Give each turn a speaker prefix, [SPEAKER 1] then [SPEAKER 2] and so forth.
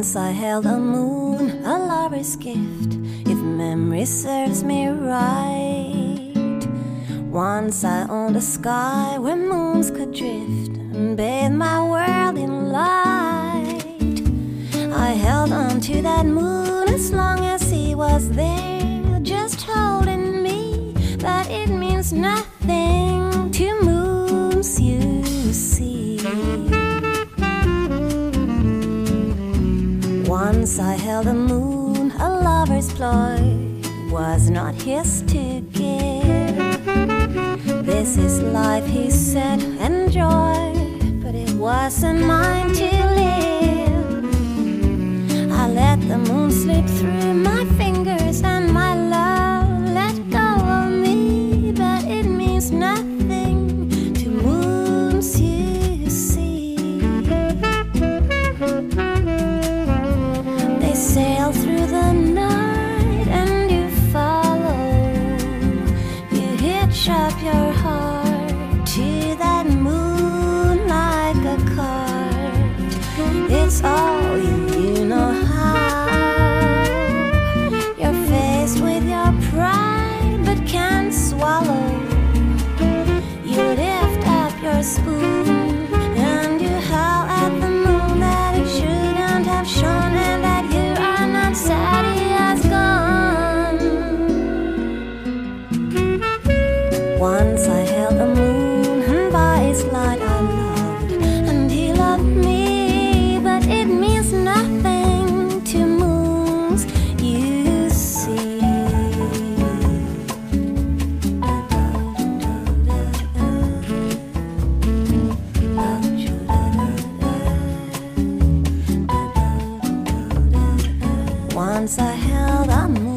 [SPEAKER 1] Once I held a moon, a lover's gift, if memory serves me right. Once I owned a sky where moons could drift and bathe my world in light. I held on to that moon as long as he was there, just holding me, but it means nothing to moons you see. Once I held a moon, a lover's ploy was not his to give. This is life, he said, enjoy, but it wasn't mine to live. I let the moon slip through my fingers and my love let go of me, but it means nothing to moons you see. They sail through the night and you follow. You hitch up your heart to that moon like a cart. It's all you know how. You're faced with your pride but can't swallow. You lift up your spoon and you howl at the moon that it shouldn't have shone and that you are not sad he has gone. Once I held a moon and by its light I loved, and he loved me, but it means nothing to moons you see. Once I held a moon.